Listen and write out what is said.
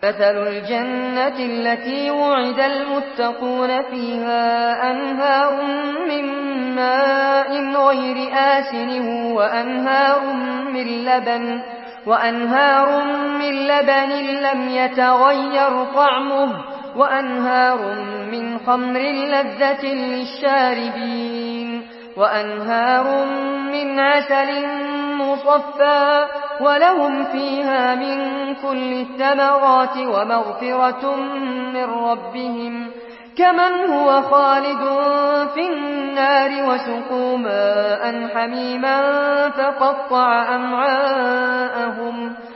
مثل الجنة التي وعد المتقون فيها أنهار من ماء غير آسن وأنهار من لبن لم يتغير طعمه وأنهار من خمر لذة للشاربين وأنهار من عسل مصفى ولهم فيها من كل الثمرات ومغفرة من ربهم كمن هو خالد في النار وسقوا ماء حميما فقطع أمعاءهم